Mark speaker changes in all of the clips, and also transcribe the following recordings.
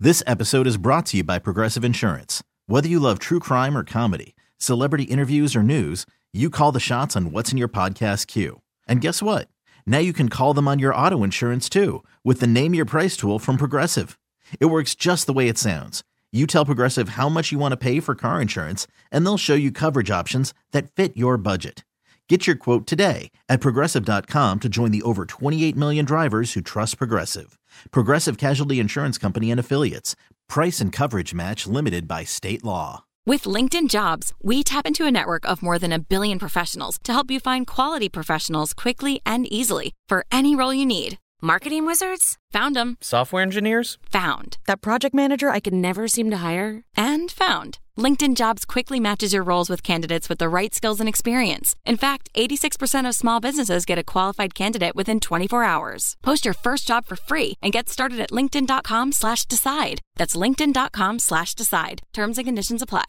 Speaker 1: This episode is brought to you by Progressive Insurance. Whether you love true crime or comedy, celebrity interviews or news, you call the shots on what's in your podcast queue. And guess what? Now you can call them on your auto insurance too with the Name Your Price tool from Progressive. It works just the way it sounds. You tell Progressive how much you want to pay for car insurance, and they'll show you coverage options that fit your budget. Get your quote today at Progressive.com to join the over 28 million drivers who trust Progressive. Progressive Casualty Insurance Company and Affiliates. Price and coverage match limited by state law.
Speaker 2: With LinkedIn Jobs, we tap into a network of more than 1 billion professionals to help you find quality professionals quickly and easily for any role you need. Marketing wizards? Found them.
Speaker 3: Software engineers?
Speaker 2: Found.
Speaker 4: That project manager I could never seem to hire?
Speaker 2: And found. LinkedIn Jobs quickly matches your roles with candidates with the right skills and experience. In fact, 86% of small businesses get a qualified candidate within 24 hours. Post your first job for free and get started at linkedin.com/decide. That's linkedin.com/decide. Terms and conditions apply.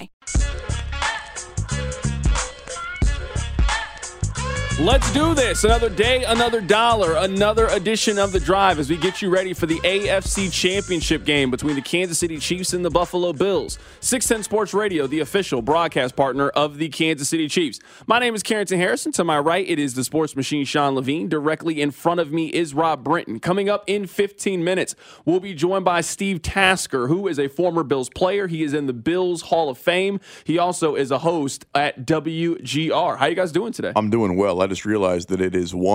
Speaker 3: Let's do this. Another day, another dollar, another edition of The Drive as we get you ready for the AFC Championship game between the Kansas City Chiefs and the Buffalo Bills. 610 Sports Radio, the official broadcast partner of the Kansas City Chiefs. My name is Carrington Harrison. To my right, it is the sports machine, Sean Levine. Directly in front of me is Rob Brinton. Coming up in 15 minutes, we'll be joined by Steve Tasker, who is a former Bills player. He is in the Bills Hall of Fame. He also is a host at WGR. How you guys doing today?
Speaker 5: I'm doing well. I just realized that it is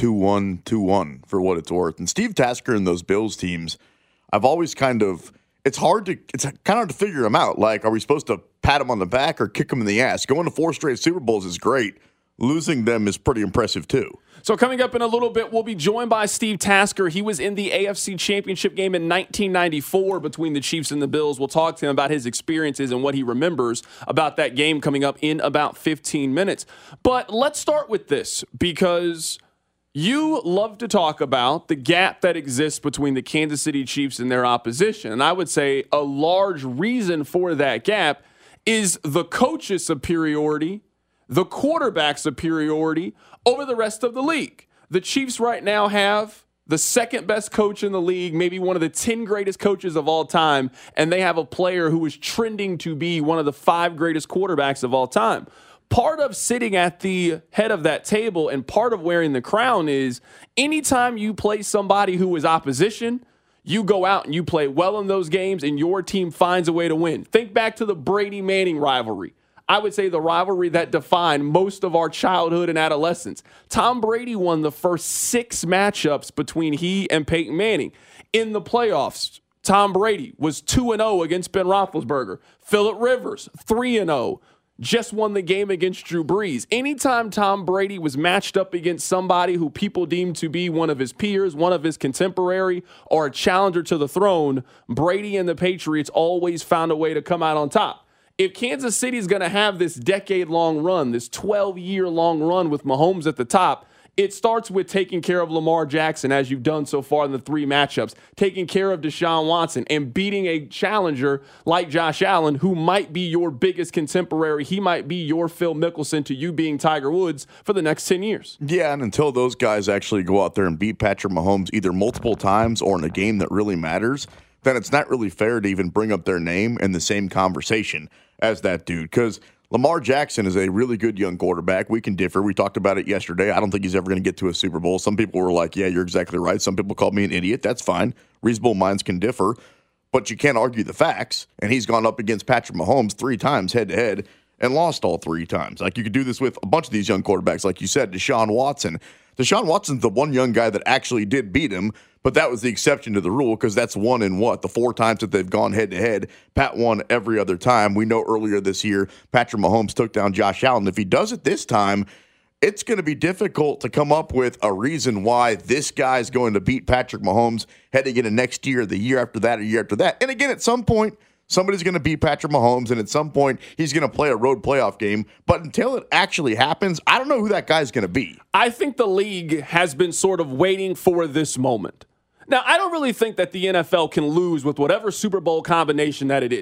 Speaker 5: 1-2-1-2-1 for what it's worth. And Steve Tasker and those Bills teams, I've always it's kind of hard to figure them out. Like, are we supposed to pat them on the back or kick them in the ass? Going to 4 straight Super Bowls is great. Losing them is pretty impressive too.
Speaker 3: So coming up in a little bit, we'll be joined by Steve Tasker. He was in the AFC Championship game in 1994 between the Chiefs and the Bills. We'll talk to him about his experiences and what he remembers about that game coming up in about 15 minutes. But let's start with this, because you love to talk about the gap that exists between the Kansas City Chiefs and their opposition. And I would say a large reason for that gap is the coach's superiority, the quarterback superiority over the rest of the league. The Chiefs right now have the second best coach in the league, maybe one of the 10 greatest coaches of all time, and they have a player who is trending to be one of the 5 greatest quarterbacks of all time. Part of sitting at the head of that table and part of wearing the crown is anytime you play somebody who is opposition, you go out and you play well in those games and your team finds a way to win. Think back to the Brady-Manning rivalry. I would say the rivalry that defined most of our childhood and adolescence. Tom Brady won the first 6 matchups between he and Peyton Manning. In the playoffs, Tom Brady was 2-0 against Ben Roethlisberger. Phillip Rivers, 3-0. Just won the game against Drew Brees. Anytime Tom Brady was matched up against somebody who people deemed to be one of his peers, one of his contemporary, or a challenger to the throne, Brady and the Patriots always found a way to come out on top. If Kansas City is going to have this decade-long run, this 12-year-long run with Mahomes at the top, it starts with taking care of Lamar Jackson, as you've done so far in the 3 matchups, taking care of Deshaun Watson, and beating a challenger like Josh Allen, who might be your biggest contemporary. He might be your Phil Mickelson to you being Tiger Woods for the next 10 years.
Speaker 5: Yeah, and until those guys actually go out there and beat Patrick Mahomes either multiple times or in a game that really matters, then it's not really fair to even bring up their name in the same conversation as that dude, because Lamar Jackson is a really good young quarterback. We can differ. We talked about it yesterday. I don't think he's ever going to get to a Super Bowl. Some people were like, yeah, you're exactly right. Some people called me an idiot. That's fine. Reasonable minds can differ, but you can't argue the facts. And he's gone up against Patrick Mahomes 3 times head-to-head and lost all 3 times. Like, you could do this with a bunch of these young quarterbacks. Like you said, Deshaun Watson. Deshaun Watson's the one young guy that actually did beat him, but that was the exception to the rule because that's one in the 4 times that they've gone head-to-head. Pat won every other time. We know earlier this year, Patrick Mahomes took down Josh Allen. If he does it this time, it's going to be difficult to come up with a reason why this guy's going to beat Patrick Mahomes heading into next year, the year after that, or year after that. And again, at some point, somebody's going to beat Patrick Mahomes, and at some point, he's going to play a road playoff game. But until it actually happens, I don't know who that guy's going to be.
Speaker 3: I think the league has been sort of waiting for this moment. Now, I don't really think that the NFL can lose with whatever Super Bowl combination that it is.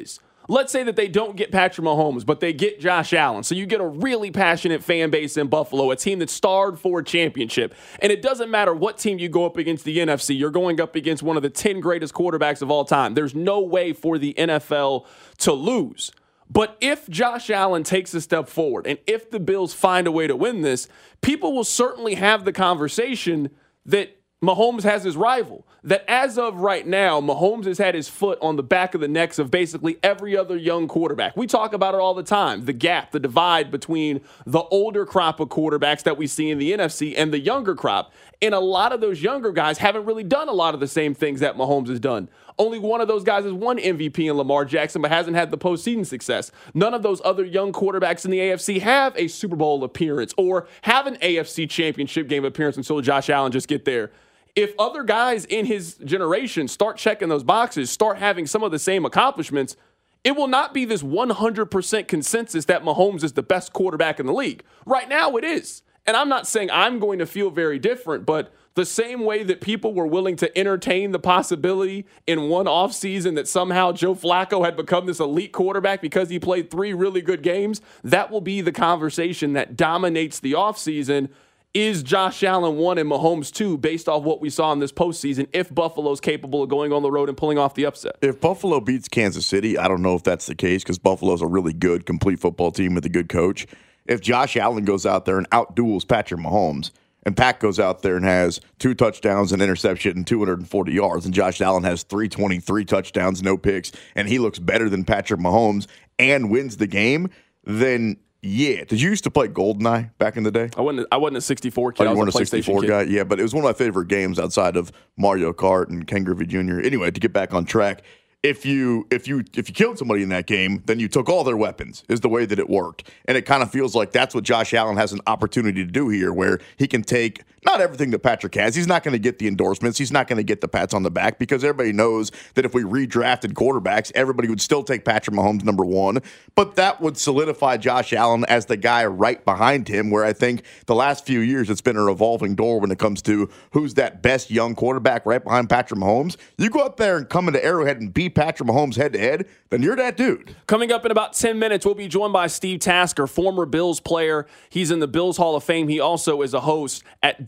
Speaker 3: Let's say that they don't get Patrick Mahomes, but they get Josh Allen. So you get a really passionate fan base in Buffalo, a team that starred for a championship. And it doesn't matter what team you go up against the NFC. You're going up against one of the 10 greatest quarterbacks of all time. There's no way for the NFL to lose. But if Josh Allen takes a step forward and if the Bills find a way to win this, people will certainly have the conversation that Mahomes has his rival. That as of right now, Mahomes has had his foot on the back of the necks of basically every other young quarterback. We talk about it all the time, the gap, the divide between the older crop of quarterbacks that we see in the NFC and the younger crop. And a lot of those younger guys haven't really done a lot of the same things that Mahomes has done. Only one of those guys has won MVP in Lamar Jackson, but hasn't had the postseason success. None of those other young quarterbacks in the AFC have a Super Bowl appearance or have an AFC championship game appearance until Josh Allen just get there. If other guys in his generation start checking those boxes, start having some of the same accomplishments, it will not be this 100% consensus that Mahomes is the best quarterback in the league. Right now it is. And I'm not saying I'm going to feel very different, but the same way that people were willing to entertain the possibility in one offseason that somehow Joe Flacco had become this elite quarterback because he played 3 really good games, that will be the conversation that dominates the offseason. Is Josh Allen 1 and Mahomes 2 based off what we saw in this postseason if Buffalo's capable of going on the road and pulling off the upset?
Speaker 5: If Buffalo beats Kansas City, I don't know if that's the case because Buffalo's a really good, complete football team with a good coach. If Josh Allen goes out there and outduels Patrick Mahomes, and Pat goes out there and has 2 touchdowns, an interception, and 240 yards, and Josh Allen has 323 touchdowns, no picks, and he looks better than Patrick Mahomes and wins the game, then yeah. Did you used to play GoldenEye back in the day?
Speaker 3: I wasn't a 64 kid.
Speaker 5: Oh, you weren't
Speaker 3: a
Speaker 5: a 64 guy? Yeah, but it was one of my favorite games outside of Mario Kart and Ken Griffey Jr. Anyway, to get back on track, if you killed somebody in that game, then you took all their weapons, is the way that it worked. And it kind of feels like that's what Josh Allen has an opportunity to do here, where he can take not everything that Patrick has. He's not going to get the endorsements. He's not going to get the pats on the back because everybody knows that if we redrafted quarterbacks, everybody would still take Patrick Mahomes number 1. But that would solidify Josh Allen as the guy right behind him, where I think the last few years it's been a revolving door when it comes to who's that best young quarterback right behind Patrick Mahomes. You go up there and come into Arrowhead and beat Patrick Mahomes head-to-head, then you're that dude.
Speaker 3: Coming up in about 10 minutes, we'll be joined by Steve Tasker, former Bills player. He's in the Bills Hall of Fame. He also is a host at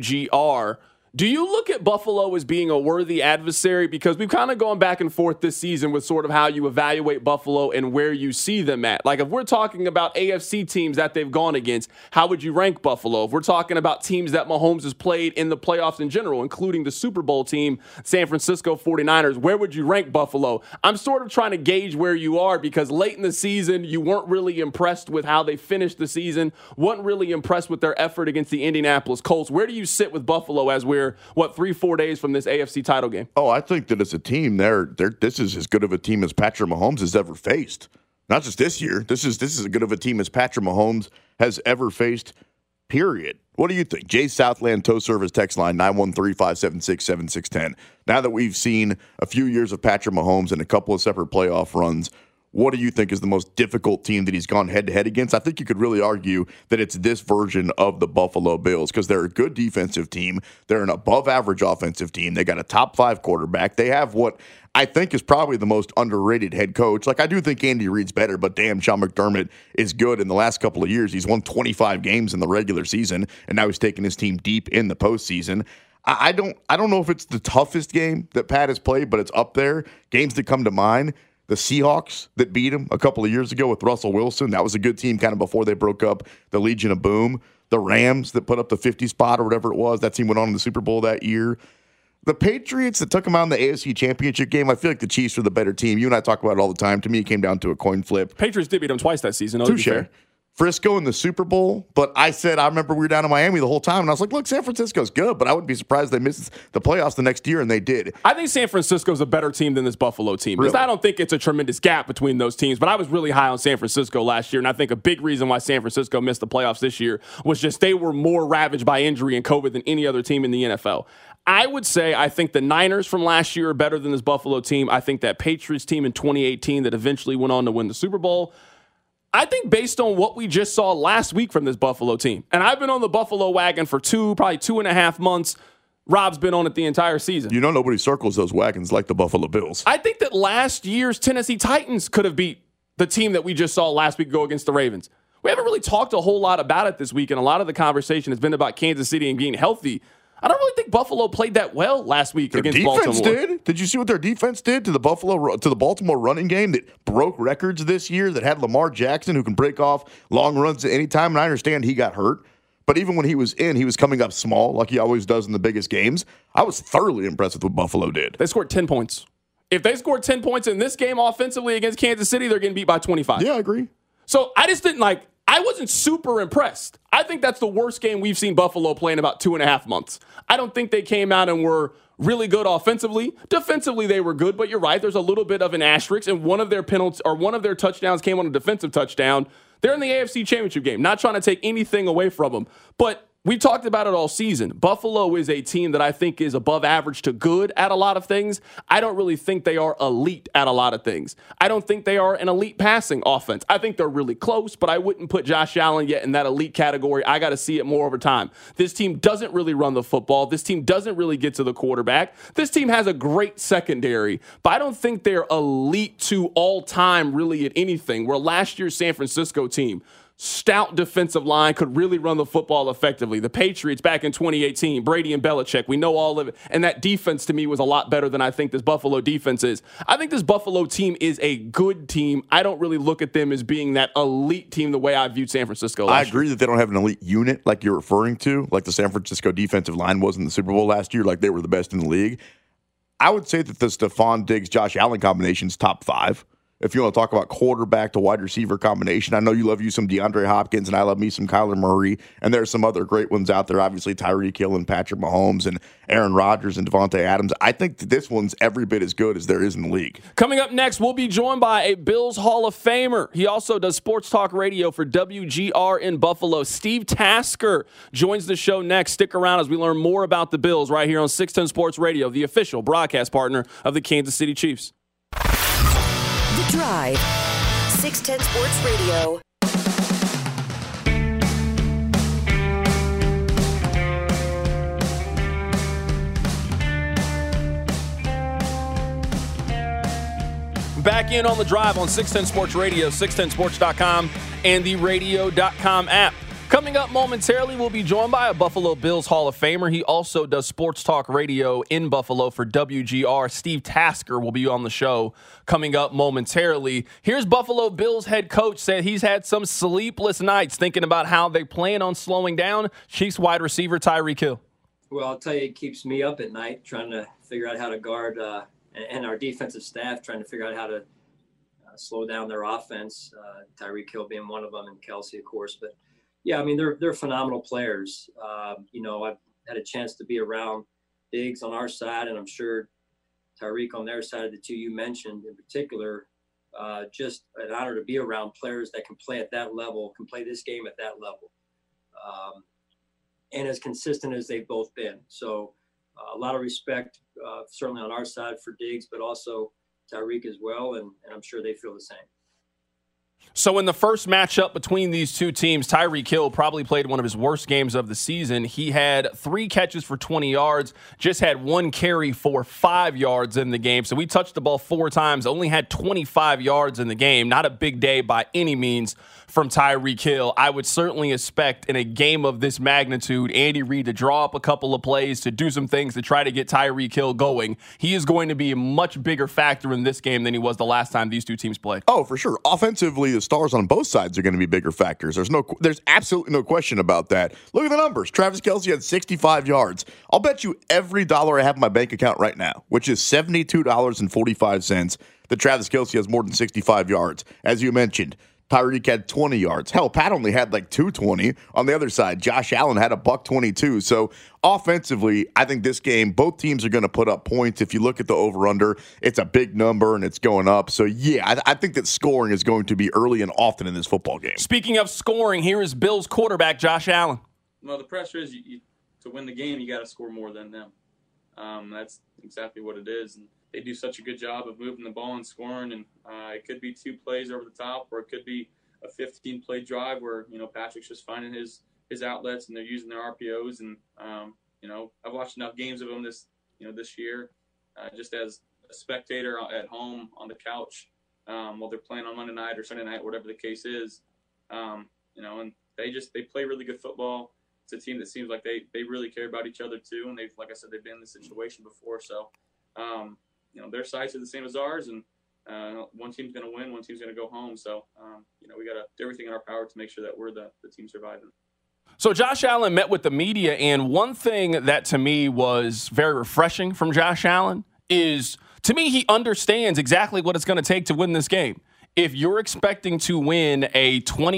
Speaker 3: WGR. Do you look at Buffalo as being a worthy adversary? Because we've kind of gone back and forth this season with sort of how you evaluate Buffalo and where you see them at. Like if we're talking about AFC teams that they've gone against, how would you rank Buffalo? If we're talking about teams that Mahomes has played in the playoffs in general, including the Super Bowl team, San Francisco 49ers, where would you rank Buffalo? I'm sort of trying to gauge where you are because late in the season, you weren't really impressed with how they finished the season, weren't really impressed with their effort against the Indianapolis Colts. Where do you sit with Buffalo as we're 3-4 days from this AFC title game?
Speaker 5: Oh, I think that as a team, this is as good of a team as Patrick Mahomes has ever faced. Not just this year. This is as good of a team as Patrick Mahomes has ever faced, period. What do you think? Jay Southland, Tow Service text line 913-576-7610. Now that we've seen a few years of Patrick Mahomes and a couple of separate playoff runs, what do you think is the most difficult team that he's gone head-to-head against? I think you could really argue that it's this version of the Buffalo Bills because they're a good defensive team. They're an above-average offensive team. They got a top-5 quarterback. They have what I think is probably the most underrated head coach. Like, I do think Andy Reid's better, but damn, Sean McDermott is good. In the last couple of years, he's won 25 games in the regular season, and now he's taking his team deep in the postseason. I don't know if it's the toughest game that Pat has played, but it's up there. Games that come to mind. The Seahawks that beat him a couple of years ago with Russell Wilson, that was a good team kind of before they broke up the Legion of Boom. The Rams that put up the 50 spot or whatever it was, that team went on in the Super Bowl that year. The Patriots that took them out in the AFC Championship game, I feel like the Chiefs were the better team. You and I talk about it all the time. To me, it came down to a coin flip.
Speaker 3: Patriots did beat them twice that season.
Speaker 5: Touche. Frisco in the Super Bowl, but I remember we were down in Miami the whole time, and I was like, look, San Francisco's good, but I wouldn't be surprised they missed the playoffs the next year, and they did.
Speaker 3: I think San Francisco's a better team than this Buffalo team. Really? I don't think it's a tremendous gap between those teams, but I was really high on San Francisco last year, and I think a big reason why San Francisco missed the playoffs this year was just they were more ravaged by injury and COVID than any other team in the NFL. I would say I think the Niners from last year are better than this Buffalo team. I think that Patriots team in 2018 that eventually went on to win the Super Bowl, I think based on what we just saw last week from this Buffalo team, and I've been on the Buffalo wagon for probably 2.5 months, Rob's been on it the entire season.
Speaker 5: You know nobody circles those wagons like the Buffalo Bills.
Speaker 3: I think that last year's Tennessee Titans could have beat the team that we just saw last week go against the Ravens. We haven't really talked a whole lot about it this week, and a lot of the conversation has been about Kansas City and being healthy. I don't really think Buffalo played that well last week against Baltimore.
Speaker 5: Their defense did. Did you see what their defense did to the Baltimore running game that broke records this year, that had Lamar Jackson, who can break off long runs at any time? And I understand he got hurt, but even when he was in, he was coming up small like he always does in the biggest games. I was thoroughly impressed with what Buffalo did.
Speaker 3: They scored 10 points. If they scored 10 points in this game offensively against Kansas City, they're getting beat by 25.
Speaker 5: Yeah, I agree.
Speaker 3: So I just didn't I wasn't super impressed. I think that's the worst game we've seen Buffalo play in about 2.5 months. I don't think they came out and were really good offensively. Defensively, they were good, but you're right. There's a little bit of an asterisk, and one of their penalties or one of their touchdowns came on a defensive touchdown. They're in the AFC Championship game. Not trying to take anything away from them, but we talked about it all season. Buffalo is a team that I think is above average to good at a lot of things. I don't really think they are elite at a lot of things. I don't think they are an elite passing offense. I think they're really close, but I wouldn't put Josh Allen yet in that elite category. I got to see it more over time. This team doesn't really run the football. This team doesn't really get to the quarterback. This team has a great secondary, but I don't think they're elite to all time really at anything, where last year's San Francisco team, stout defensive line, could really run the football effectively. The Patriots back in 2018, Brady and Belichick, we know all of it. And that defense to me was a lot better than I think this Buffalo defense is. I think this Buffalo team is a good team. I don't really look at them as being that elite team the way I viewed San Francisco last year.
Speaker 5: I agree that they don't have an elite unit like you're referring to, like the San Francisco defensive line was in the Super Bowl last year, like they were the best in the league. I would say that the Stephon Diggs-Josh Allen combination is top 5. If you want to talk about quarterback to wide receiver combination, I know you love you some DeAndre Hopkins, and I love me some Kyler Murray, and there's some other great ones out there, obviously Tyreek Hill and Patrick Mahomes and Aaron Rodgers and Devontae Adams. I think that this one's every bit as good as there is in the league.
Speaker 3: Coming up next, we'll be joined by a Bills Hall of Famer. He also does sports talk radio for WGR in Buffalo. Steve Tasker joins the show next. Stick around as we learn more about the Bills right here on 610 Sports Radio, the official broadcast partner of the Kansas City Chiefs.
Speaker 6: The Drive, 610 Sports Radio.
Speaker 3: Back in on The Drive on 610 Sports Radio, 610sports.com, and the radio.com app. Coming up momentarily, we'll be joined by a Buffalo Bills Hall of Famer. He also does sports talk radio in Buffalo for WGR. Steve Tasker will be on the show coming up momentarily. Here's Buffalo Bills head coach said he's had some sleepless nights thinking about how they plan on slowing down Chiefs wide receiver Tyreek Hill.
Speaker 7: Well, I'll tell you, it keeps me up at night trying to figure out how to guard and our defensive staff trying to figure out how to slow down their offense. Tyreek Hill being one of them, and Kelsey, of course. But yeah, I mean, they're phenomenal players. I've had a chance to be around Diggs on our side, and I'm sure Tyreek on their side, the two you mentioned in particular. Just an honor to be around players that can play at that level, can play this game at that level, and as consistent as they've both been. So a lot of respect, certainly on our side for Diggs, but also Tyreek as well, and I'm sure they feel the same.
Speaker 3: So in the first matchup between these two teams, Tyreek Hill probably played one of his worst games of the season. He had 3 catches for 20 yards, just had 1 carry for 5 yards in the game. So we touched the ball 4 times, only had 25 yards in the game. Not a big day by any means from Tyreek Hill. I would certainly expect in a game of this magnitude, Andy Reid to draw up a couple of plays, to do some things to try to get Tyreek Hill going. He is going to be a much bigger factor in this game than he was the last time these two teams played.
Speaker 5: Oh, for sure. Offensively, the stars on both sides are going to be bigger factors. There's absolutely no question about that. Look at the numbers. Travis Kelce had 65 yards. I'll bet you every dollar I have in my bank account right now, which is $72.45, that Travis Kelce has more than 65 yards. As you mentioned, Tyreek had 20 yards. Hell, Pat only had like 220. On the other side, Josh Allen had $122. So offensively, I think this game, both teams are going to put up points. If you look at the over-under, it's a big number and it's going up. So yeah, I think that scoring is going to be early and often in this football game.
Speaker 3: Speaking of scoring, here is Bills quarterback Josh Allen.
Speaker 8: Well, the pressure is to win the game, you got to score more than them. That's exactly what it is. And they do such a good job of moving the ball and scoring, and it could be 2 plays over the top, or it could be a 15-play drive where Patrick's just finding his outlets and they're using their RPOs, and I've watched enough games of them this year, just as a spectator at home on the couch while they're playing on Monday night or Sunday night, whatever the case is. And they play really good football. It's a team that seems like they really care about each other too, and like I said, they've been in this situation before. So, their sights are the same as ours, and one team's going to win, one team's going to go home. So, we got to do everything in our power to make sure that we're the team surviving.
Speaker 3: So Josh Allen met with the media, and one thing that to me was very refreshing from Josh Allen is, to me, he understands exactly what it's going to take to win this game. If you're expecting to win a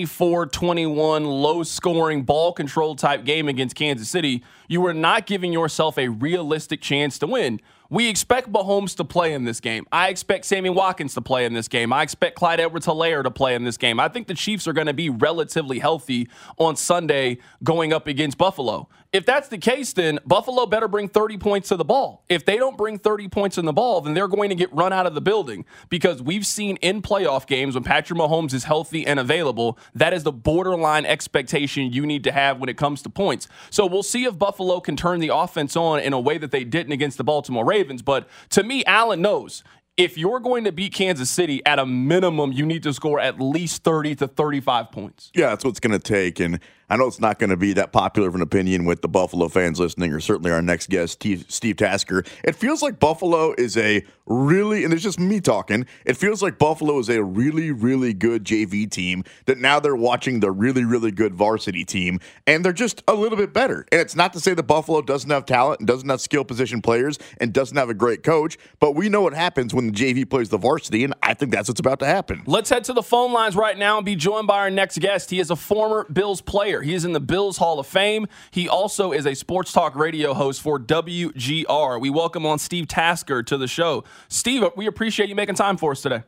Speaker 3: 24-21 low-scoring ball control type game against Kansas City, you are not giving yourself a realistic chance to win. We expect Mahomes to play in this game. I expect Sammy Watkins to play in this game. I expect Clyde Edwards-Helaire to play in this game. I think the Chiefs are going to be relatively healthy on Sunday going up against Buffalo. If that's the case, then Buffalo better bring 30 points to the ball. If they don't bring 30 points in the ball, then they're going to get run out of the building, because we've seen in playoff games when Patrick Mahomes is healthy and available, that is the borderline expectation you need to have when it comes to points. So we'll see if Buffalo can turn the offense on in a way that they didn't against the Baltimore Ravens. But to me, Allen knows if you're going to beat Kansas City, at a minimum, you need to score at least 30 to 35 points.
Speaker 5: Yeah, that's what it's going to take. And I know it's not going to be that popular of an opinion with the Buffalo fans listening, or certainly our next guest, Steve Tasker. It feels like Buffalo is a really, and it's just me talking, it feels like Buffalo is a really, really good JV team that now they're watching the really, really good varsity team, and they're just a little bit better. And it's not to say that Buffalo doesn't have talent and doesn't have skill position players and doesn't have a great coach, but we know what happens when the JV plays the varsity, and I think that's what's about to happen.
Speaker 3: Let's head to the phone lines right now and be joined by our next guest. He is a former Bills player. He is in the Bills Hall of Fame. He also is a sports talk radio host for WGR. We welcome on Steve Tasker to the show. Steve, we appreciate you making time for us today.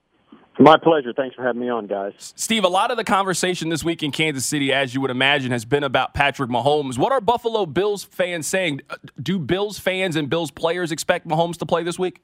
Speaker 9: My pleasure. Thanks for having me on, guys.
Speaker 3: Steve, a lot of the conversation this week in Kansas City, as you would imagine, has been about Patrick Mahomes. What are Buffalo Bills fans saying? Do Bills fans and Bills players expect Mahomes to play this week?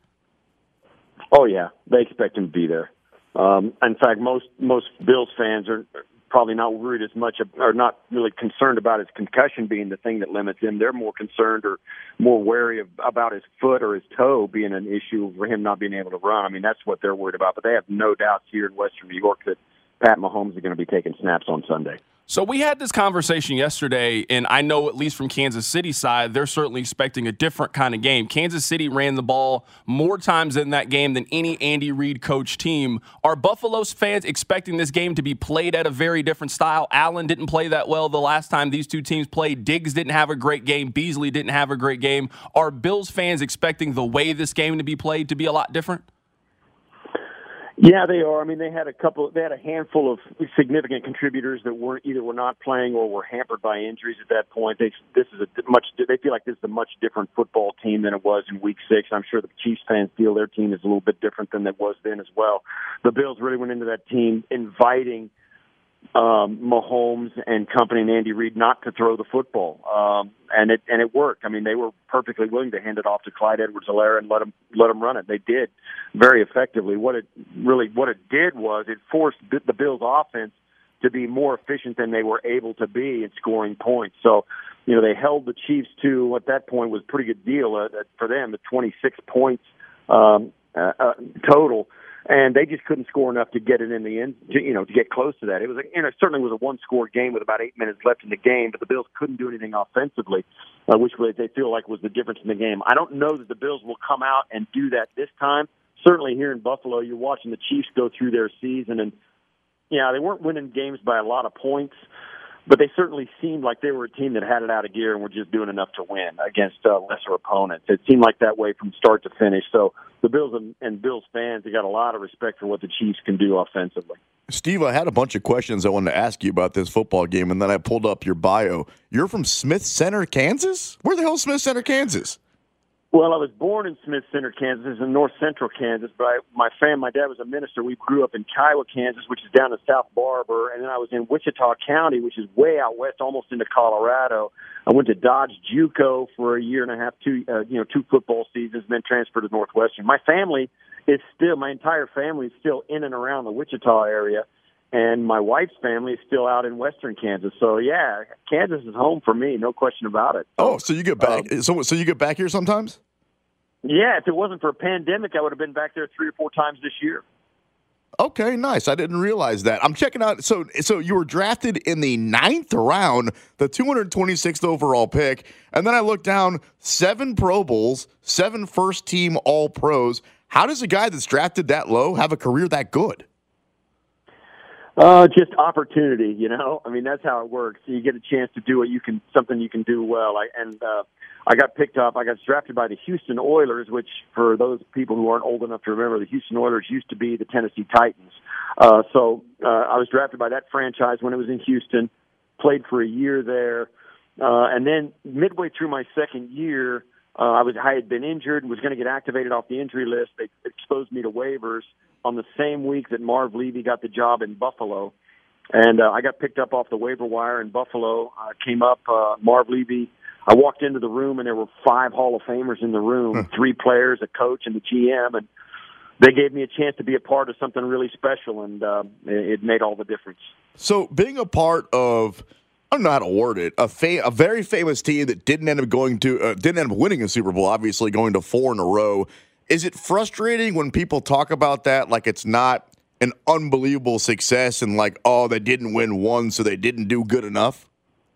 Speaker 9: Oh, yeah. They expect him to be there. In fact, most Bills fans are probably not worried as much, or not really concerned about his concussion being the thing that limits him. They're more concerned or more wary about his foot or his toe being an issue for him not being able to run. I mean, that's what they're worried about. But they have no doubts here in Western New York that Pat Mahomes is going to be taking snaps on Sunday.
Speaker 3: So we had this conversation yesterday, and I know at least from Kansas City's side, they're certainly expecting a different kind of game. Kansas City ran the ball more times in that game than any Andy Reid coach team. Are Buffalo's fans expecting this game to be played at a very different style? Allen didn't play that well the last time these two teams played. Diggs didn't have a great game. Beasley didn't have a great game. Are Bills fans expecting the way this game to be played to be a lot different?
Speaker 9: Yeah, they are. I mean, they had a handful of significant contributors that were not playing or were hampered by injuries at that point. They feel like this is a much different football team than it was in Week 6. I'm sure the Chiefs fans feel their team is a little bit different than it was then as well. The Bills really went into that team inviting Mahomes and company and Andy Reid not to throw the football, and it worked. I mean, they were perfectly willing to hand it off to Clyde Edwards-Helaire and let him run it. They did very effectively. What it did was it forced the Bills' offense to be more efficient than they were able to be in scoring points. So, they held the Chiefs to what at that point was a pretty good deal for them, at 26 points total. And they just couldn't score enough to get it in the end, to get close to that. It was, certainly was a one-score game with about 8 minutes left in the game, but the Bills couldn't do anything offensively, which they feel like was the difference in the game. I don't know that the Bills will come out and do that this time. Certainly here in Buffalo, you're watching the Chiefs go through their season, and they weren't winning games by a lot of points, but they certainly seemed like they were a team that had it out of gear and were just doing enough to win against lesser opponents. It seemed like that way from start to finish. So the Bills and Bills fans, they got a lot of respect for what the Chiefs can do offensively.
Speaker 5: Steve, I had a bunch of questions I wanted to ask you about this football game, and then I pulled up your bio. You're from Smith Center, Kansas? Where the hell is Smith Center, Kansas?
Speaker 9: Well, I was born in Smith Center, Kansas, in north central Kansas, but my dad was a minister. We grew up in Kiowa, Kansas, which is down in South Barber, and then I was in Wichita County, which is way out west, almost into Colorado. I went to Dodge JUCO for a year and a half, two football seasons, and then transferred to Northwestern. My entire family is still in and around the Wichita area, and my wife's family is still out in western Kansas. So yeah, Kansas is home for me, no question about it.
Speaker 5: So you get back. So you get back here sometimes?
Speaker 9: Yeah, if it wasn't for a pandemic, I would have been back there 3 or 4 times this year.
Speaker 5: Okay, nice. I didn't realize that. I'm checking out. So you were drafted in the 9th round, the 226th overall pick, and then I looked down 7 Pro Bowls, 7 first-team All-Pros. How does a guy that's drafted that low have a career that good?
Speaker 9: Just opportunity, you know. I mean, that's how it works. You get a chance to do something you can do well. I got picked up. I got drafted by the Houston Oilers, which, for those people who aren't old enough to remember, the Houston Oilers used to be the Tennessee Titans. So I was drafted by that franchise when it was in Houston. Played for a year there, and then midway through my second year, I had been injured, was going to get activated off the injury list. They exposed me to waivers on the same week that Marv Levy got the job in Buffalo. And I got picked up off the waiver wire in Buffalo. Came up, Marv Levy. I walked into the room, and there were 5 Hall of Famers in the room, 3 players, a coach, and the GM. And they gave me a chance to be a part of something really special, and it made all the difference.
Speaker 5: So being a part of, I don't know how to word it, a very famous team that didn't end up winning a Super Bowl, obviously going to 4 in a row. Is it frustrating when people talk about that like it's not an unbelievable success and like, oh, they didn't win one, so they didn't do good enough?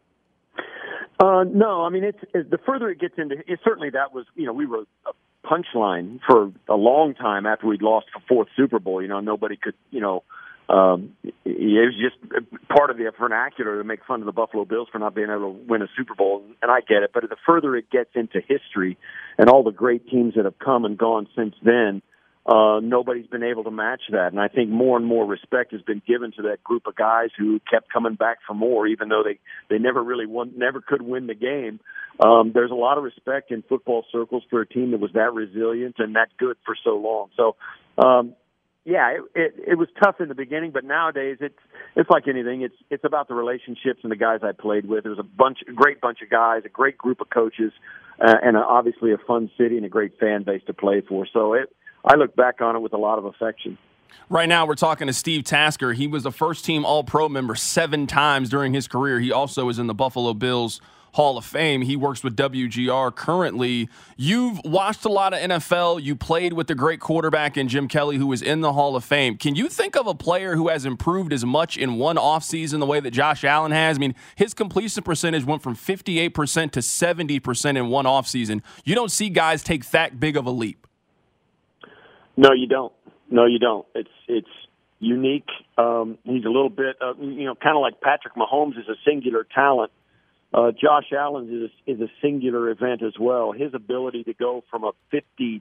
Speaker 9: No, I mean, it's the further it gets into it, certainly that was, we were a punchline for a long time after we'd lost the 4th Super Bowl. Nobody could, it was just part of the vernacular to make fun of the Buffalo Bills for not being able to win a Super Bowl, and I get it. But the further it gets into history and all the great teams that have come and gone since then, nobody's been able to match that. And I think more and more respect has been given to that group of guys who kept coming back for more, even though they never really never could win the game. There's a lot of respect in football circles for a team that was that resilient and that good for so long. So, yeah, it was tough in the beginning, but nowadays it's like anything. It's about the relationships and the guys I played with. There's a great bunch of guys, a great group of coaches, and obviously a fun city and a great fan base to play for. So I look back on it with a lot of affection.
Speaker 3: Right now, we're talking to Steve Tasker. He was a first-team All-Pro member 7 times during his career. He also is in the Buffalo Bills Hall of Fame. He works with WGR currently. You've watched a lot of NFL. You played with the great quarterback in Jim Kelly, who was in the Hall of Fame. Can you think of a player who has improved as much in one offseason the way that Josh Allen has? I mean, his completion percentage went from 58% to 70% in one offseason. You don't see guys take that big of a leap.
Speaker 9: No, you don't. It's unique. He's a little bit, kind of like Patrick Mahomes is a singular talent. Josh Allen is a singular event as well. His ability to go from a 52%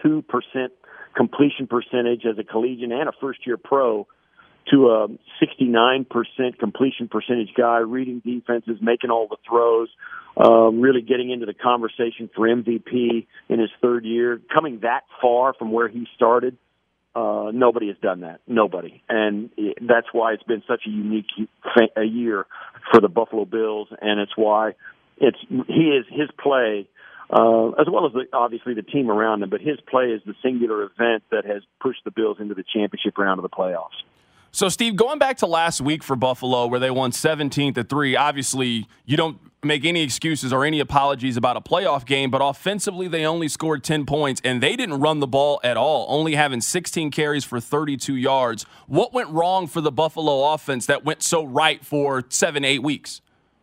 Speaker 9: completion percentage as a collegiate and a first-year pro to a 69% completion percentage guy, reading defenses, making all the throws, really getting into the conversation for MVP in his 3rd year, coming that far from where he started. Nobody has done that. Nobody. And that's why it's been such a unique year for the Buffalo Bills, and it's why his play, as well as obviously the team around him, but his play is the singular event that has pushed the Bills into the championship round of the playoffs.
Speaker 3: So, Steve, going back to last week for Buffalo where they won 17-3, obviously you don't make any excuses or any apologies about a playoff game, but offensively they only scored 10 points, and they didn't run the ball at all, only having 16 carries for 32 yards. What went wrong for the Buffalo offense that went so right for 7-8 weeks?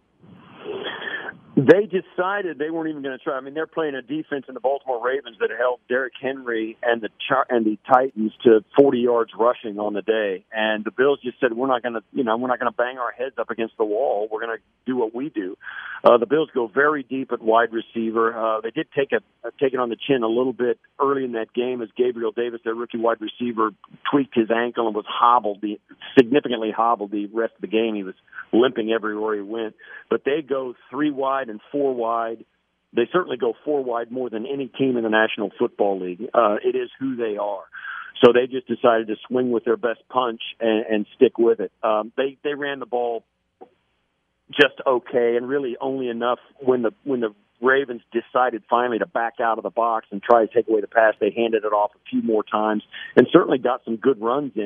Speaker 9: They decided they weren't even going to try. I mean, they're playing a defense in the Baltimore Ravens that held Derrick Henry and the Titans to 40 yards rushing on the day, and the Bills just said we're not going to bang our heads up against the wall. We're going to do what we do. The Bills go very deep at wide receiver. They did take it on the chin a little bit early in that game as Gabriel Davis, their rookie wide receiver, tweaked his ankle and was significantly hobbled the rest of the game. He was limping everywhere he went. But they go 3 wide and 4 wide. They certainly go 4 wide more than any team in the National Football League. It is who they are. So they just decided to swing with their best punch and stick with it. They ran the ball just okay, and really only enough when the Ravens decided finally to back out of the box and try to take away the pass. They handed it off a few more times and certainly got some good runs in.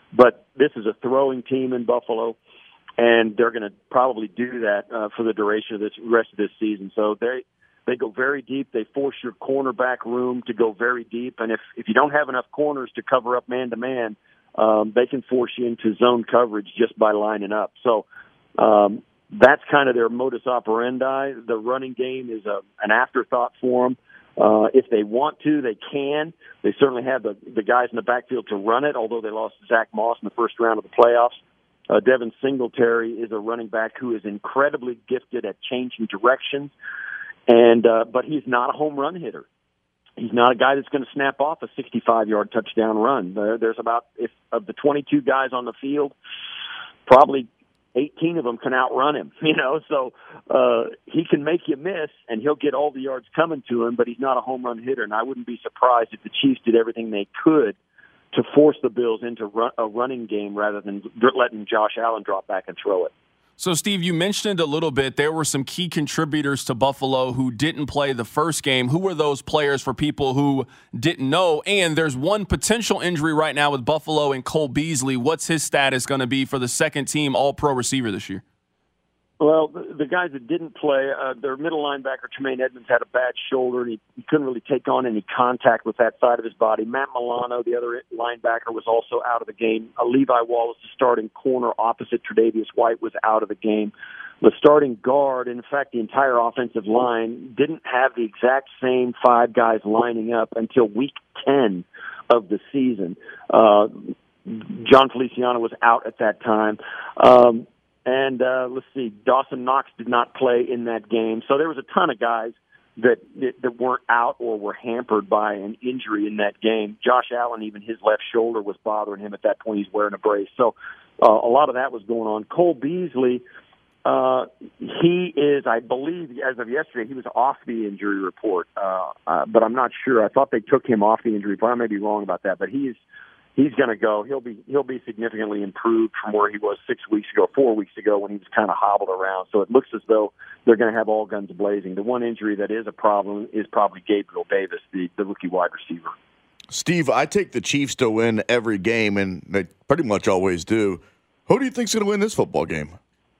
Speaker 9: But this is a throwing team in Buffalo, and they're going to probably do that for the duration of this rest of this season. So they go very deep. They force your cornerback room to go very deep, and if you don't have enough corners to cover up man-to-man, they can force you into zone coverage just by lining up. So that's kind of their modus operandi. The running game is an afterthought for them. If they want to, they can. They certainly have the guys in the backfield to run it, although they lost Zach Moss in the first round of the playoffs. Devin Singletary is a running back who is incredibly gifted at changing directions, but he's not a home run hitter. He's not a guy that's going to snap off a 65-yard touchdown run. There's about, if of the 22 guys on the field, probably 18 of them can outrun him, so he can make you miss, and he'll get all the yards coming to him, but he's not a home run hitter, and I wouldn't be surprised if the Chiefs did everything they could to force the Bills into a running game rather than letting Josh Allen drop back and throw it.
Speaker 3: So, Steve, you mentioned a little bit there were some key contributors to Buffalo who didn't play the first game. Who were those players for people who didn't know? And there's one potential injury right now with Buffalo and Cole Beasley. What's his status going to be for the second-team All-Pro receiver this year?
Speaker 9: Well, the guys that didn't play, their middle linebacker, Tremaine Edmonds, had a bad shoulder, and he couldn't really take on any contact with that side of his body. Matt Milano, the other linebacker, was also out of the game. Levi Wallace, the starting corner opposite Tre'Davious White, was out of the game. The starting guard, in fact, the entire offensive line, didn't have the exact same five guys lining up until week 10 of the season. John Feliciano was out at that time. And let's see, Dawson Knox did not play in that game. So there was a ton of guys that weren't out or were hampered by an injury in that game. Josh Allen, even his left shoulder was bothering him at that point. He's wearing a brace. So a lot of that was going on. Cole Beasley, he is, I believe, as of yesterday, he was off the injury report. But I'm not sure. I thought they took him off the injury report. I may be wrong about that. But he's going to go. He'll be significantly improved from where he was 4 weeks ago when he was kind of hobbled around. So it looks as though they're going to have all guns blazing. The one injury that is a problem is probably Gabriel Davis, the rookie wide receiver.
Speaker 5: Steve, I take the Chiefs to win every game, and they pretty much always do. Who do you think's going to win this football game?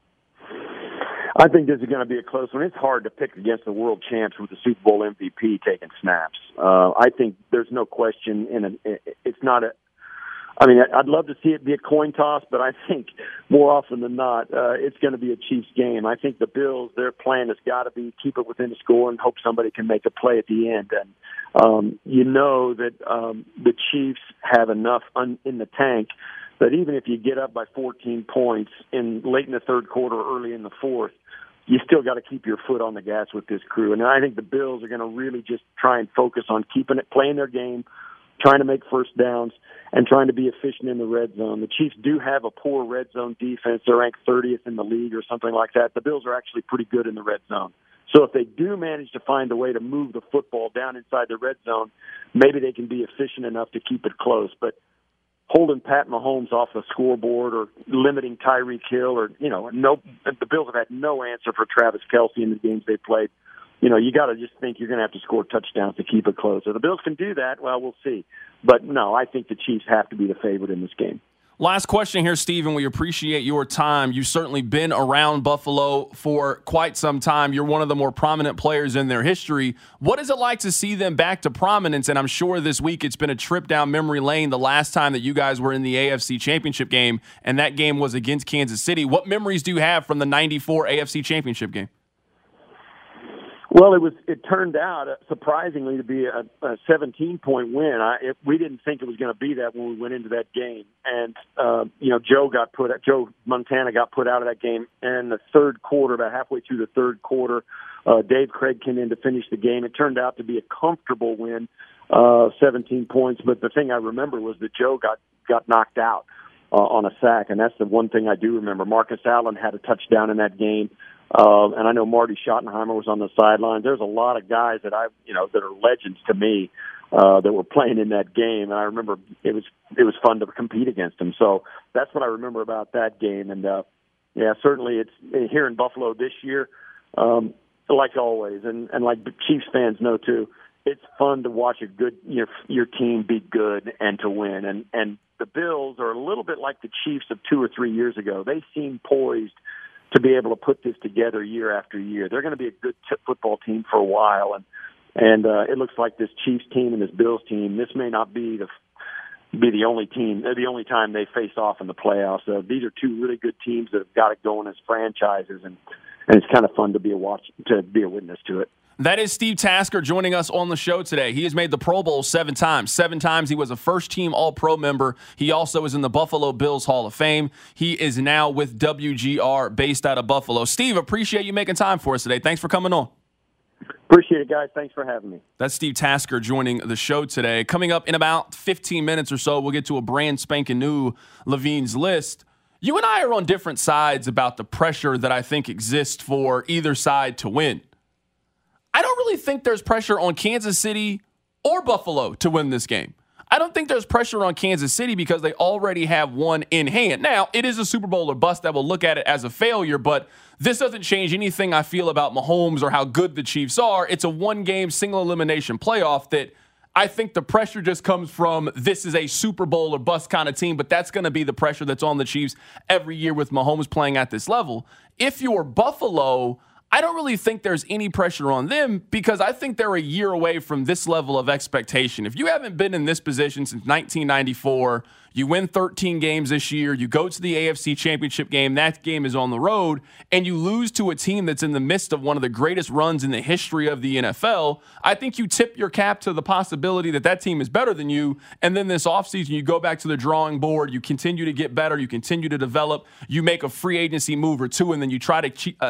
Speaker 9: I think this is going to be a close one. It's hard to pick against the world champs with the Super Bowl MVP taking snaps. I think there's no question. It's not a. I mean, I'd love to see it be a coin toss, but I think more often than not, it's going to be a Chiefs game. I think the Bills, their plan has got to be keep it within the score and hope somebody can make a play at the end. And you know that the Chiefs have enough in the tank that even if you get up by 14 points late in the third quarter or early in the fourth, you still got to keep your foot on the gas with this crew. And I think the Bills are going to really just try and focus on playing their game, trying to make first downs, and trying to be efficient in the red zone. The Chiefs do have a poor red zone defense. They're ranked 30th in the league or something like that. The Bills are actually pretty good in the red zone. So if they do manage to find a way to move the football down inside the red zone, maybe they can be efficient enough to keep it close. But holding Pat Mahomes off the scoreboard or limiting Tyreek Hill the Bills have had no answer for Travis Kelce in the games they played. You got to just think you're going to have to score touchdowns to keep it close. If the Bills can do that, well, we'll see. But no, I think the Chiefs have to be the favorite in this game.
Speaker 3: Last question here, Steven. We appreciate your time. You've certainly been around Buffalo for quite some time. You're one of the more prominent players in their history. What is it like to see them back to prominence? And I'm sure this week it's been a trip down memory lane the last time that you guys were in the AFC Championship game, and that game was against Kansas City. What memories do you have from the 94 AFC Championship game?
Speaker 9: Well, it turned out surprisingly to be a 17-point win. We didn't think it was going to be that when we went into that game, and Joe Montana got put out of that game in the third quarter, about halfway through the third quarter. Dave Craig came in to finish the game. It turned out to be a comfortable win, 17 points. But the thing I remember was that Joe got knocked out on a sack, and that's the one thing I do remember. Marcus Allen had a touchdown in that game. And I know Marty Schottenheimer was on the sideline. There's a lot of guys that that are legends to me, that were playing in that game. And I remember it was fun to compete against them. So that's what I remember about that game. And, certainly it's here in Buffalo this year, like always. And like Chiefs fans know too, it's fun to watch your team be good and to win. And the Bills are a little bit like the Chiefs of 2 or 3 years ago. They seem poised to be able to put this together year after year. They're going to be a good football team for a while, and it looks like this Chiefs team and this Bills team, this may not be the only team, the only time they face off in the playoffs. These are two really good teams that have got it going as franchises, and it's kind of fun to be a witness to it.
Speaker 3: That is Steve Tasker joining us on the show today. He has made the Pro Bowl 7 times. 7 times he was a first-team All-Pro member. He also is in the Buffalo Bills Hall of Fame. He is now with WGR based out of Buffalo. Steve, appreciate you making time for us today. Thanks for coming on.
Speaker 9: Appreciate it, guys. Thanks for having me.
Speaker 3: That's Steve Tasker joining the show today. Coming up in about 15 minutes or so, we'll get to a brand spanking new Levine's List. You and I are on different sides about the pressure that I think exists for either side to win. I don't really think there's pressure on Kansas City or Buffalo to win this game. I don't think there's pressure on Kansas City because they already have one in hand. Now, it is a Super Bowl or bust that will look at it as a failure, but this doesn't change anything I feel about Mahomes or how good the Chiefs are. It's a one-game, single-elimination playoff that I think the pressure just comes from this is a Super Bowl or bust kind of team, but that's going to be the pressure that's on the Chiefs every year with Mahomes playing at this level. If you're Buffalo, I don't really think there's any pressure on them because I think they're a year away from this level of expectation. If you haven't been in this position since 1994, you win 13 games this year, you go to the AFC Championship game, that game is on the road, and you lose to a team that's in the midst of one of the greatest runs in the history of the NFL, I think you tip your cap to the possibility that that team is better than you, and then this offseason you go back to the drawing board, you continue to get better, you continue to develop, you make a free agency move or two, and then you try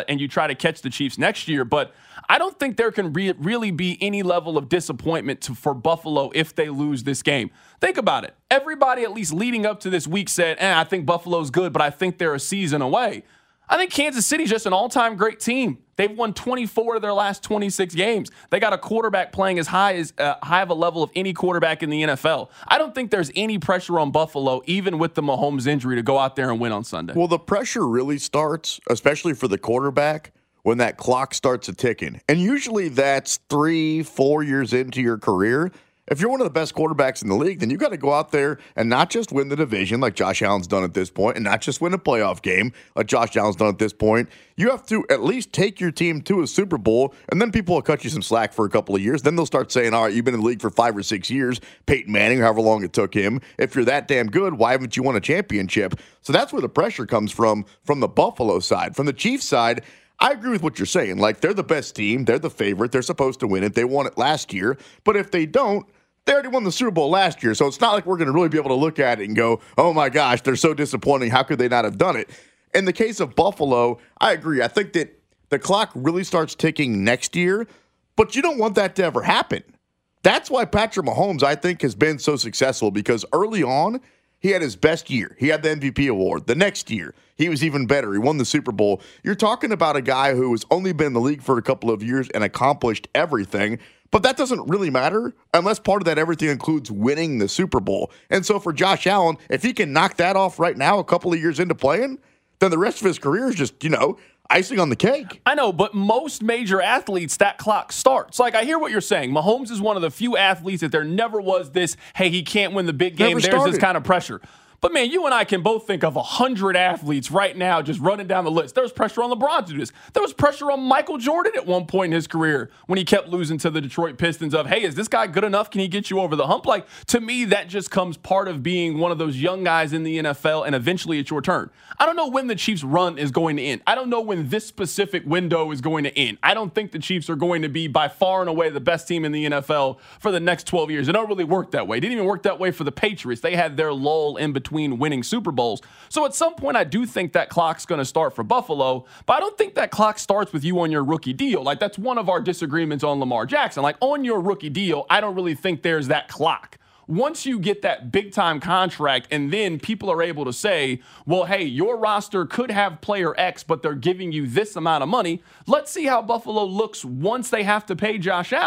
Speaker 3: to catch the Chiefs next year. But I don't think there can really be any level of disappointment for Buffalo if they lose this game. Think about it. Everybody, at least leading up to this week, said, I think Buffalo's good, but I think they're a season away. I think Kansas City's just an all-time great team. They've won 24 of their last 26 games. They got a quarterback playing as high of a level of any quarterback in the NFL. I don't think there's any pressure on Buffalo, even with the Mahomes injury, to go out there and win on Sunday.
Speaker 5: Well, the pressure really starts, especially for the quarterback, when that clock starts a-ticking. And usually that's 3-4 years into your career. If you're one of the best quarterbacks in the league, then you got to go out there and not just win the division like Josh Allen's done at this point, and not just win a playoff game like Josh Allen's done at this point. You have to at least take your team to a Super Bowl, and then people will cut you some slack for a couple of years. Then they'll start saying, all right, you've been in the league for 5 or 6 years, Peyton Manning, however long it took him. If you're that damn good, why haven't you won a championship? So that's where the pressure comes from the Buffalo side. From the Chiefs side, I agree with what you're saying. Like, they're the best team. They're the favorite. They're supposed to win it. They won it last year. But if they don't, they already won the Super Bowl last year. So it's not like we're going to really be able to look at it and go, oh, my gosh, they're so disappointing. How could they not have done it? In the case of Buffalo, I agree. I think that the clock really starts ticking next year. But you don't want that to ever happen. That's why Patrick Mahomes, I think, has been so successful, because early on, he had his best year. He had the MVP award. The next year, he was even better. He won the Super Bowl. You're talking about a guy who has only been in the league for a couple of years and accomplished everything, but that doesn't really matter unless part of that everything includes winning the Super Bowl. And so for Josh Allen, if he can knock that off right now, a couple of years into playing, then the rest of his career is just, icing on the cake.
Speaker 3: I know, but most major athletes, that clock starts. Like, I hear what you're saying. Mahomes is one of the few athletes that there never was this, hey, he can't win the big game. There's this kind of pressure. But, man, you and I can both think of 100 athletes right now just running down the list. There was pressure on LeBron to do this. There was pressure on Michael Jordan at one point in his career when he kept losing to the Detroit Pistons of, hey, is this guy good enough? Can he get you over the hump? Like, to me, that just comes part of being one of those young guys in the NFL, and eventually it's your turn. I don't know when the Chiefs' run is going to end. I don't know when this specific window is going to end. I don't think the Chiefs are going to be by far and away the best team in the NFL for the next 12 years. It don't really work that way. It didn't even work that way for the Patriots. They had their lull in between winning Super Bowls. So at some point, I do think that clock's going to start for Buffalo, but I don't think that clock starts with you on your rookie deal. Like, that's one of our disagreements on Lamar Jackson. Like, on your rookie deal, I don't really think there's that clock. Once you get that big-time contract and then people are able to say, well, hey, your roster could have player X, but they're giving you this amount of money, let's see how Buffalo looks once they have to pay Josh Allen.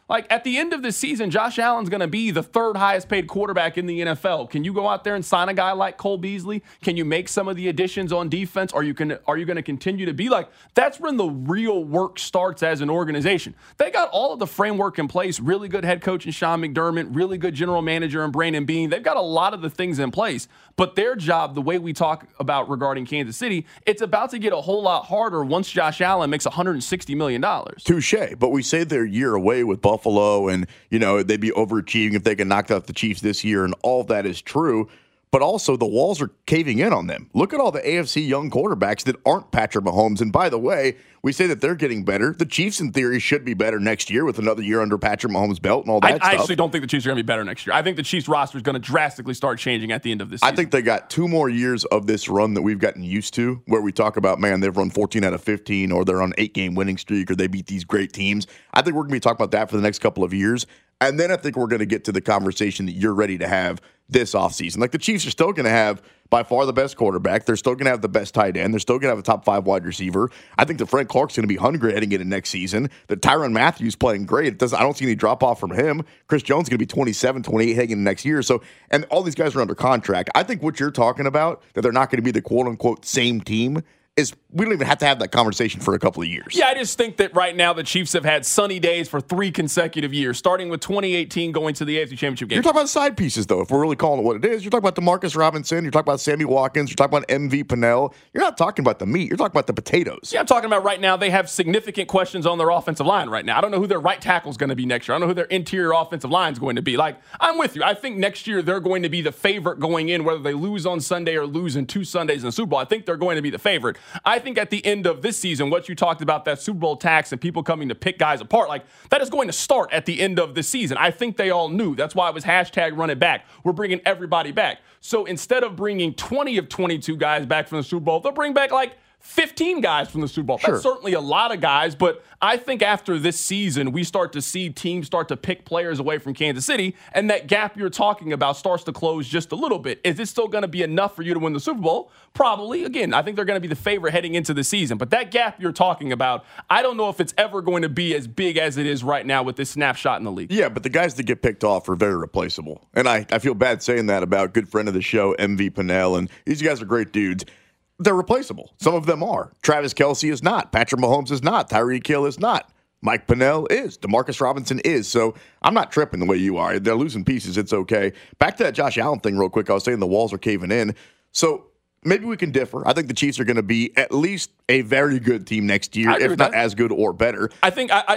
Speaker 3: Like, at the end of the season, Josh Allen's going to be the third highest paid quarterback in the NFL. Can you go out there and sign a guy like Cole Beasley? Can you make some of the additions on defense? Are you going to continue to be like, that's when the real work starts as an organization. They got all of the framework in place, really good head coach in Sean McDermott, really good general manager in Brandon Beane. They've got a lot of the things in place, but their job, the way we talk about regarding Kansas City, it's about to get a whole lot harder once Josh Allen makes $160 million.
Speaker 5: Touche, but we say they're a year away with Buffalo, and they'd be overachieving if they can knock out the Chiefs this year, and all that is true. But also, the walls are caving in on them. Look at all the AFC young quarterbacks that aren't Patrick Mahomes. And by the way, we say that they're getting better. The Chiefs, in theory, should be better next year with another year under Patrick Mahomes' belt and all that stuff.
Speaker 3: I actually don't think the Chiefs are going to be better next year. I think the Chiefs roster is going to drastically start changing at the end of this season.
Speaker 5: I think they got 2 more years of this run that we've gotten used to, where we talk about, man, they've run 14 out of 15, or they're on an 8-game winning streak, or they beat these great teams. I think we're going to be talking about that for the next couple of years. And then I think we're going to get to the conversation that you're ready to have this offseason. Like, the Chiefs are still going to have by far the best quarterback. They're still going to have the best tight end. They're still going to have a top 5 wide receiver. I think that Frank Clark's going to be hungry heading into next season. That Tyrann Mathieu's playing great. I don't see any drop off from him. Chris Jones is going to be 27, 28 heading into next year. So, and all these guys are under contract. I think what you're talking about, that they're not going to be the quote unquote same team, is we don't even have to have that conversation for a couple of years.
Speaker 3: Yeah, I just think that right now the Chiefs have had sunny days for 3 consecutive years, starting with 2018 going to the AFC Championship game.
Speaker 5: You're talking about side pieces, though, if we're really calling it what it is. You're talking about DeMarcus Robinson. You're talking about Sammy Watkins. You're talking about MV Pennell. You're not talking about the meat. You're talking about the potatoes.
Speaker 3: Yeah, I'm talking about right now they have significant questions on their offensive line right now. I don't know who their right tackle is going to be next year. I don't know who their interior offensive line is going to be. Like, I'm with you. I think next year they're going to be the favorite going in, whether they lose on Sunday or lose in 2 Sundays in the Super Bowl. I think they're going to be the favorite. I think at the end of this season, what you talked about, that Super Bowl tax and people coming to pick guys apart, like, that is going to start at the end of this season. I think they all knew. That's why it was #run it back. We're bringing everybody back. So instead of bringing 20 of 22 guys back from the Super Bowl, they'll bring back like 15 guys from the Super Bowl.
Speaker 5: Sure.
Speaker 3: That's certainly a lot of guys, but I think after this season, we start to see teams start to pick players away from Kansas City, and that gap you're talking about starts to close just a little bit. Is it still going to be enough for you to win the Super Bowl? Probably. Again, I think they're going to be the favorite heading into the season, but that gap you're talking about, I don't know if it's ever going to be as big as it is right now with this snapshot in the league.
Speaker 5: Yeah, but the guys that get picked off are very replaceable. And I feel bad saying that about good friend of the show, MV Pennell, and these guys are great dudes. They're replaceable. Some of them are. Travis Kelce is not. Patrick Mahomes is not. Tyreek Hill is not. Mike Pennell is. DeMarcus Robinson is. So I'm not tripping the way you are. They're losing pieces. It's okay. Back to that Josh Allen thing real quick. I was saying the walls are caving in. So maybe we can differ. I think the Chiefs are going to be at least a very good team next year, if not as good or better.
Speaker 3: I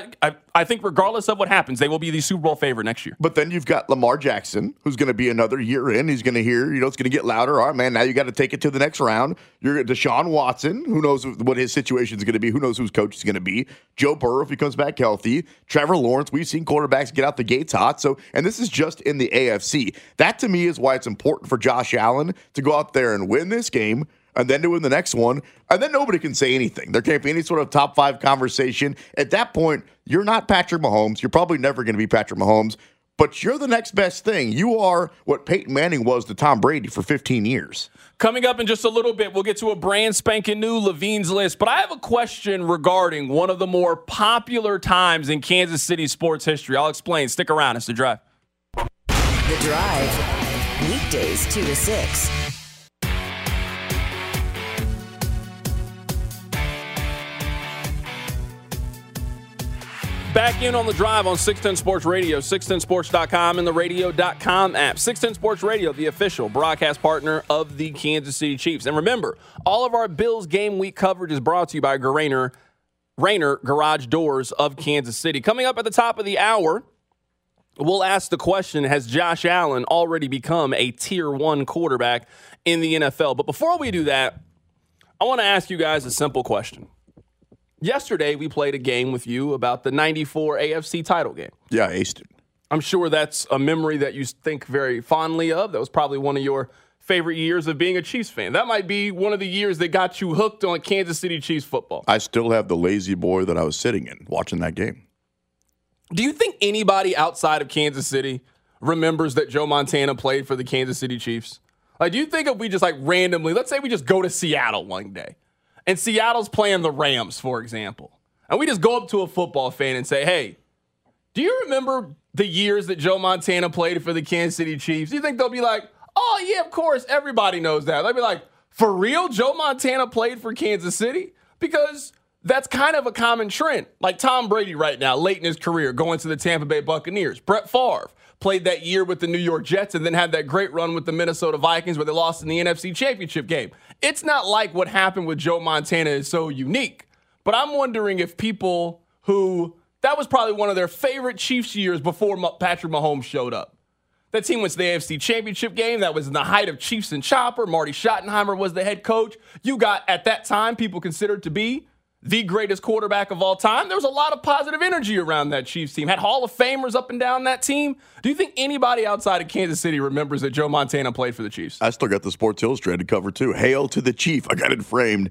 Speaker 3: think regardless of what happens, they will be the Super Bowl favorite next year.
Speaker 5: But then you've got Lamar Jackson, who's going to be another year in. He's going to hear, it's going to get louder. All right, man, now you got to take it to the next round. You're Deshaun Watson, who knows what his situation is going to be. Who knows whose coach is going to be. Joe Burrow, if he comes back healthy. Trevor Lawrence. We've seen quarterbacks get out the gates hot. So, and this is just in the AFC. That, to me, is why it's important for Josh Allen to go out there and win this game, and then to win the next one, and then nobody can say anything. There can't be any sort of top 5 conversation. At that point, you're not Patrick Mahomes. You're probably never going to be Patrick Mahomes, but you're the next best thing. You are what Peyton Manning was to Tom Brady for 15 years.
Speaker 3: Coming up in just a little bit, we'll get to a brand spanking new Levine's List, but I have a question regarding one of the more popular times in Kansas City sports history. I'll explain. Stick around. It's The Drive.
Speaker 6: The Drive, weekdays 2 to 6.
Speaker 3: Back in on The Drive on 610 Sports Radio, 610sports.com, and the radio.com app. 610 Sports Radio, the official broadcast partner of the Kansas City Chiefs. And remember, all of our Bills game week coverage is brought to you by Rainer Garage Doors of Kansas City. Coming up at the top of the hour, we'll ask the question, has Josh Allen already become a Tier 1 quarterback in the NFL? But before we do that, I want to ask you guys a simple question. Yesterday, we played a game with you about the 94 AFC title game.
Speaker 5: Yeah, I aced it.
Speaker 3: I'm sure that's a memory that you think very fondly of. That was probably one of your favorite years of being a Chiefs fan. That might be one of the years that got you hooked on Kansas City Chiefs football.
Speaker 5: I still have the lazy boy that I was sitting in watching that game.
Speaker 3: Do you think anybody outside of Kansas City remembers that Joe Montana played for the Kansas City Chiefs? Like, do you think if we just randomly, let's say we just go to Seattle one day, and Seattle's playing the Rams, for example, and we just go up to a football fan and say, hey, Do you remember the years that Joe Montana played for the Kansas City Chiefs? Do you think they'll be like, oh, yeah, of course, everybody knows that? They'll be like, for real, Joe Montana played for Kansas City? Because that's kind of a common trend. Like Tom Brady right now, late in his career, going to the Tampa Bay Buccaneers. Brett Favre played that year with the New York Jets and then had that great run with the Minnesota Vikings where they lost in the NFC Championship game. It's not like what happened with Joe Montana is so unique. But I'm wondering if people who, that was probably one of their favorite Chiefs years before Patrick Mahomes showed up. That team went to the AFC Championship game. That was in the height of Chiefs and Chopper. Marty Schottenheimer was the head coach. You got, at that time, people considered to be the greatest quarterback of all time. There was a lot of positive energy around that Chiefs team. Had Hall of Famers up and down that team. Do you think anybody outside of Kansas City remembers that Joe Montana played for the Chiefs?
Speaker 5: I still got the Sports Illustrated cover, too. Hail to the Chief. I got it framed.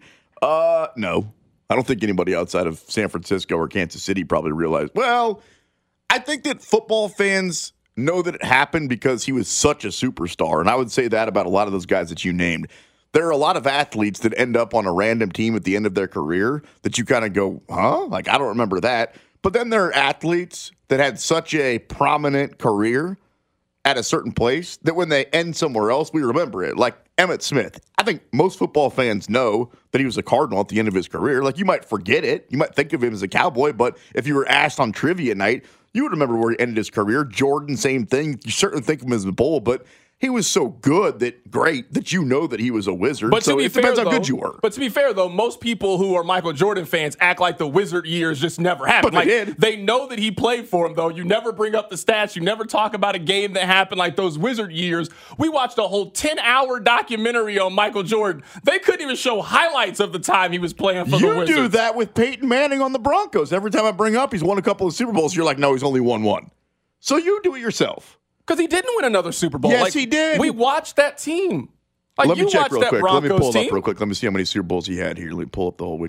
Speaker 5: No. I don't think anybody outside of San Francisco or Kansas City probably realized. Well, I think that football fans know that it happened because he was such a superstar. And I would say that about a lot of those guys that you named. There are a lot of athletes that end up on a random team at the end of their career that you kind of go, huh? Like, I don't remember that. But then there are athletes that had such a prominent career at a certain place that when they end somewhere else, we remember it. Like Emmitt Smith. I think most football fans know that he was a Cardinal at the end of his career. Like, you might forget it. You might think of him as a Cowboy, but if you were asked on trivia night, you would remember where he ended his career. Jordan, same thing. You certainly think of him as a Bull, but he was so good that you know that he was a Wizard.
Speaker 3: But
Speaker 5: so it depends how good you were.
Speaker 3: But to be fair, though, most people who are Michael Jordan fans act like the Wizard years just never happened.
Speaker 5: But they did.
Speaker 3: They know that he played for them, though. You never bring up the stats. You never talk about a game that happened like those Wizard years. We watched a whole 10-hour documentary on Michael Jordan. They couldn't even show highlights of the time he was playing for the Wizards.
Speaker 5: You do that with Peyton Manning on the Broncos. Every time I bring up he's won a couple of Super Bowls, you're like, no, he's only won one. So you do it yourself.
Speaker 3: Because he didn't win another Super Bowl.
Speaker 5: Yes, he did.
Speaker 3: We watched that team. Like,
Speaker 5: Let me check real quick.
Speaker 3: Broncos
Speaker 5: Let me pull it
Speaker 3: team.
Speaker 5: up real quick. Let me see how many Super Bowls he had here. Let me pull up the whole Wikipedia.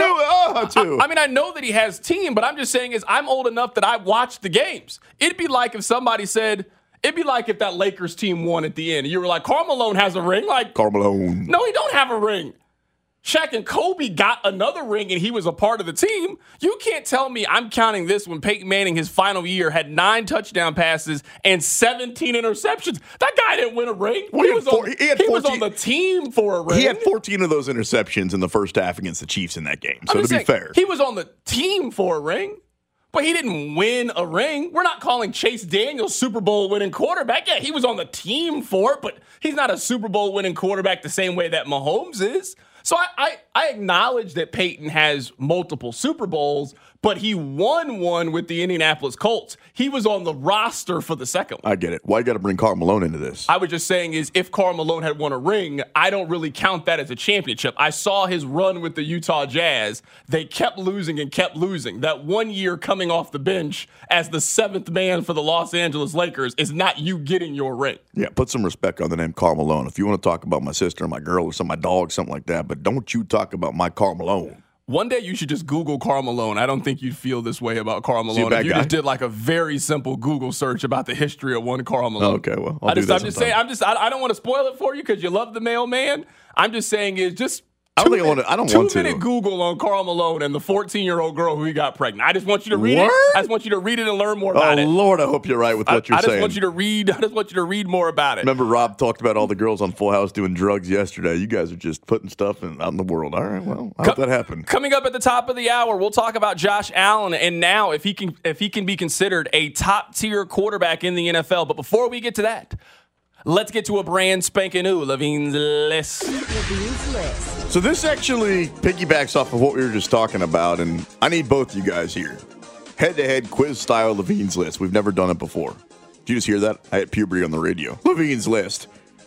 Speaker 3: Two.
Speaker 5: Two.
Speaker 3: I mean, I know that he has team, but I'm just saying is I'm old enough that I watched the games. It'd be like if somebody said, it'd be like if that Lakers team won at the end. You were like, Karl Malone has a ring. Like,
Speaker 5: Karl Malone.
Speaker 3: No, he don't have a ring. Shaq and Kobe got another ring, and he was a part of the team. You can't tell me I'm counting this when Peyton Manning, his final year, had 9 touchdown passes and 17 interceptions. That guy didn't win a ring.
Speaker 5: Well,
Speaker 3: he was on the team for a ring.
Speaker 5: He had 14 of those interceptions in the first half against the Chiefs in that game. So to be fair,
Speaker 3: he was on the team for a ring, but he didn't win a ring. We're not calling Chase Daniels Super Bowl winning quarterback. Yeah, he was on the team for it, but he's not a Super Bowl winning quarterback the same way that Mahomes is. So I acknowledge that Peyton has multiple Super Bowls, but he won one with the Indianapolis Colts. He was on the roster for the second one.
Speaker 5: I get it. Why you got to bring Karl Malone into this?
Speaker 3: I was just saying is if Karl Malone had won a ring, I don't really count that as a championship. I saw his run with the Utah Jazz. They kept losing and kept losing. That 1 year coming off the bench as the 7th man for the Los Angeles Lakers is not you getting your ring.
Speaker 5: Yeah, put some respect on the name Karl Malone. If you want to talk about my sister or my girl or my dog, something like that, but don't you talk about my Karl Malone.
Speaker 3: One day you should just Google Karl Malone. I don't think you'd feel this way about Karl Malone. If you just did like a very simple Google search about the history of one Karl Malone.
Speaker 5: Okay, well,
Speaker 3: I don't want to spoil it for you because you love the mailman. I'm just saying is just
Speaker 5: I don't want to.
Speaker 3: 2 minute Google on Karl Malone and the 14-year-old girl who he got pregnant. I just want you to read it. I just want you to read it and learn more about it.
Speaker 5: Oh Lord, I hope you're right with what you're saying.
Speaker 3: I just want you to read more about it.
Speaker 5: Remember, Rob talked about all the girls on Full House doing drugs yesterday. You guys are just putting stuff out in the world. All right, well, I hope that happened.
Speaker 3: Coming up at the top of the hour, we'll talk about Josh Allen and now if he can be considered a top tier quarterback in the NFL. But before we get to that, let's get to a brand spanking new Levine's List.
Speaker 6: Levine's List.
Speaker 5: So this actually piggybacks off of what we were just talking about, and I need both you guys here. Head-to-head quiz-style Levine's List. We've never done it before. Did you just hear that? I had puberty on the radio. Levine's List.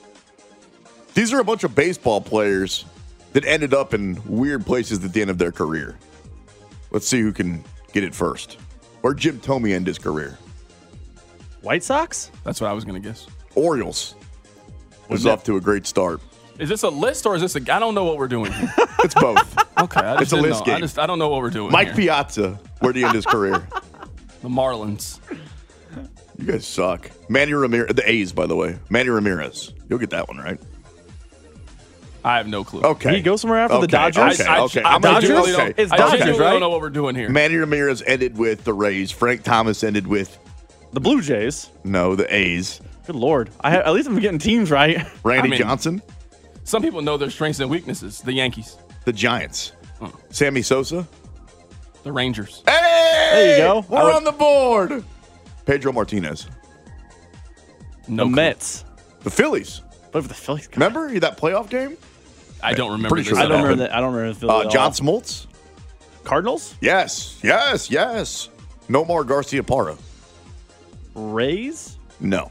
Speaker 5: These are a bunch of baseball players that ended up in weird places at the end of their career. Let's see who can get it first. Where'd Jim Thome end his career?
Speaker 10: White Sox?
Speaker 3: That's what I was going to guess.
Speaker 5: Orioles was off to a great start.
Speaker 3: Is this a list or is this I don't know what we're doing here.
Speaker 5: It's both.
Speaker 3: Okay.
Speaker 5: It's a list game.
Speaker 3: I don't know what we're doing
Speaker 5: Mike
Speaker 3: here.
Speaker 5: Piazza, where'd he end his career?
Speaker 3: The Marlins.
Speaker 5: You guys suck. Manny Ramirez, the A's, by the way. Manny Ramirez. You'll get that one right.
Speaker 3: I have no clue.
Speaker 5: Okay.
Speaker 10: Did he go somewhere after the Dodgers?
Speaker 5: Okay.
Speaker 3: I
Speaker 10: Dodgers? It's
Speaker 3: I
Speaker 10: Dodgers,
Speaker 3: genuinely
Speaker 10: right?
Speaker 3: don't know what we're doing here.
Speaker 5: Manny Ramirez ended with the Rays. Frank Thomas ended with
Speaker 10: The Blue Jays.
Speaker 5: the A's.
Speaker 10: Good Lord. At least I'm getting teams right.
Speaker 5: Randy Johnson.
Speaker 3: Some people know their strengths and weaknesses. The Yankees.
Speaker 5: The Giants. Sammy Sosa.
Speaker 3: The Rangers.
Speaker 5: Hey!
Speaker 10: There you go.
Speaker 5: We're on the board. Pedro Martinez.
Speaker 3: No
Speaker 10: The
Speaker 3: clue.
Speaker 10: Mets.
Speaker 5: The Phillies.
Speaker 10: But for the Phillies. God.
Speaker 5: Remember that playoff game?
Speaker 3: I don't remember
Speaker 5: Pretty
Speaker 3: this
Speaker 5: sure
Speaker 3: at
Speaker 10: I don't
Speaker 3: all.
Speaker 10: remember that. I don't remember the Phillies. at
Speaker 5: John
Speaker 10: all.
Speaker 5: Smoltz.
Speaker 10: Cardinals?
Speaker 5: Yes. Nomar Garciaparra.
Speaker 10: Rays?
Speaker 5: No.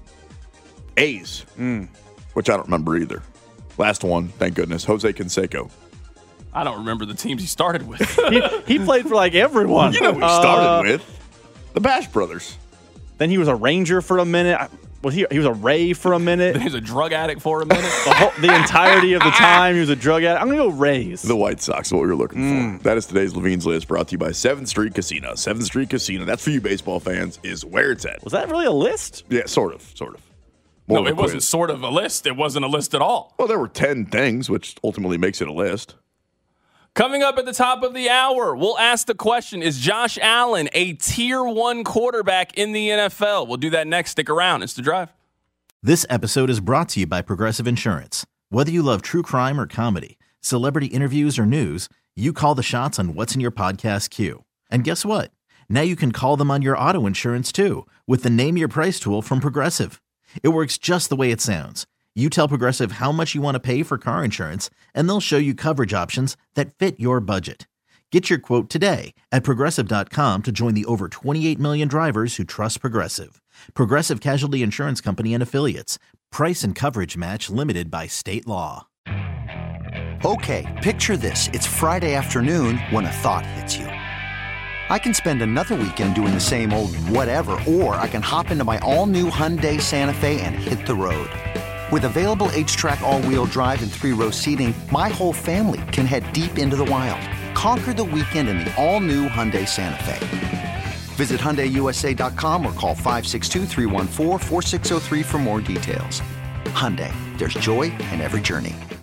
Speaker 5: A's. Which I don't remember either. Last one, thank goodness. Jose Canseco.
Speaker 3: I don't remember the teams he started with.
Speaker 10: He played for like everyone.
Speaker 5: You know who he started with? The Bash Brothers.
Speaker 10: Then he was a Ranger for a minute. He was a Ray for a minute.
Speaker 3: He was a drug addict for a minute.
Speaker 10: The entirety of the time he was a drug addict. I'm going to go Rays.
Speaker 5: The White Sox, what we were looking for. That is today's Levine's List, brought to you by 7th Street Casino. 7th Street Casino, that's for you baseball fans, is where it's at.
Speaker 10: Was that really a list?
Speaker 5: Yeah, sort of.
Speaker 3: No, it wasn't sort of a list. It wasn't a list at all.
Speaker 5: Well, there were 10 things, which ultimately makes it a list.
Speaker 3: Coming up at the top of the hour, we'll ask the question, is Josh Allen a Tier 1 quarterback in the NFL? We'll do that next. Stick around. It's The Drive.
Speaker 1: This episode is brought to you by Progressive Insurance. Whether you love true crime or comedy, celebrity interviews or news, you call the shots on what's in your podcast queue. And guess what? Now you can call them on your auto insurance too with the Name Your Price tool from Progressive. It works just the way it sounds. You tell Progressive how much you want to pay for car insurance, and they'll show you coverage options that fit your budget. Get your quote today at Progressive.com to join the over 28 million drivers who trust Progressive. Progressive Casualty Insurance Company and Affiliates. Price and coverage match limited by state law.
Speaker 11: Okay, picture this. It's Friday afternoon when a thought hits you. I can spend another weekend doing the same old whatever, or I can hop into my all-new Hyundai Santa Fe and hit the road. With available H-Track all-wheel drive and 3-row seating, my whole family can head deep into the wild. Conquer the weekend in the all-new Hyundai Santa Fe. Visit HyundaiUSA.com or call 562-314-4603 for more details. Hyundai, there's joy in every journey.